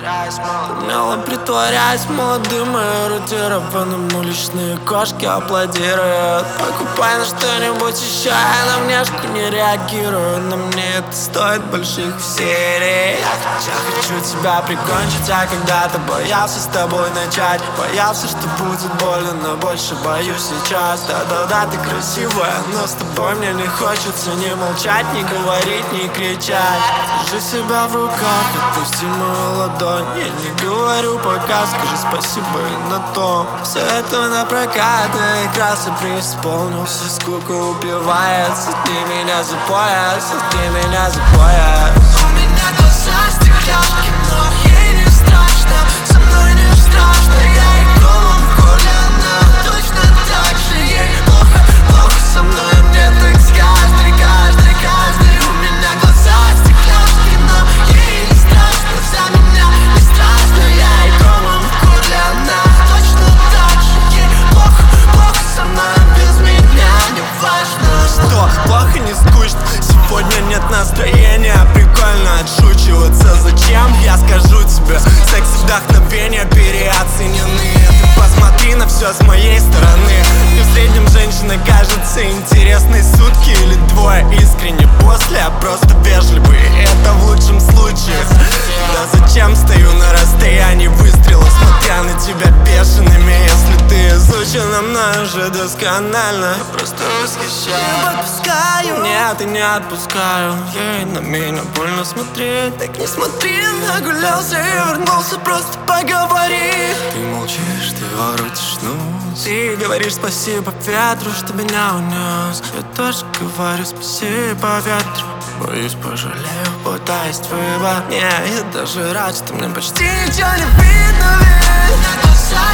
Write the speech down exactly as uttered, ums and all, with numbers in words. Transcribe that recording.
Умело притворяясь молодым и эрудированным, уличные кошки аплодируют. Покупай на что-нибудь еще, я на внешку не реагирую. Но мне это стоит больших серий. Я, я хочу тебя прикончить, а когда-то боялся с тобой начать. Боялся, что будет больно, но больше боюсь сейчас. Да-да-да, ты красивая, но с тобой мне не хочется ни молчать, ни говорить, ни кричать. Держи себя в руках, отпусти мою ладонь. Я не говорю пока, скажи спасибо и на том. Все это напрокат, я краса преисполнился. Скука убивает, сотни меня за пояс, сотни меня за пояс. У меня глаза стекляшки, но ей не страшно. Со мной не страшно, я и голову колено. Точно так же ей плохо, плохо со мной. Мне так с каждой, каждой, каждой. У меня глаза стекляшки, но ей не страшно. За меня не страшно, я и голову колено. Точно так же ей плохо, плохо со мной. Без меня не важно. Что, плохо, не скучно? Сегодня нет настроения. Прикольно отшучиваться. Зачем? Я скажу тебе. Секс и вдохновение переоценены. Ты посмотри на все с моей стороны. И в среднем женщина кажется интересной. Сутки или двое искренне, после а просто вежливые. Это в лучшем случае. Да зачем стою на расстоянии выстрела, смотря на тебя бешеными? Если ты изучена мной уже досконально, я просто восхищаюсь. Не подпускаю. Нет, и не отпускаю. Ей на меня больно смотреть. Так не смотри, нагулялся и вернулся, просто поговори. Ты молчишь, ты воротишь нос. Ты говоришь спасибо ветру, что меня унес. Я тоже говорю спасибо ветру. Боюсь, пожалею, пытаясь твоего. Не, я даже рад, что мне почти Ничего не видно, ведь.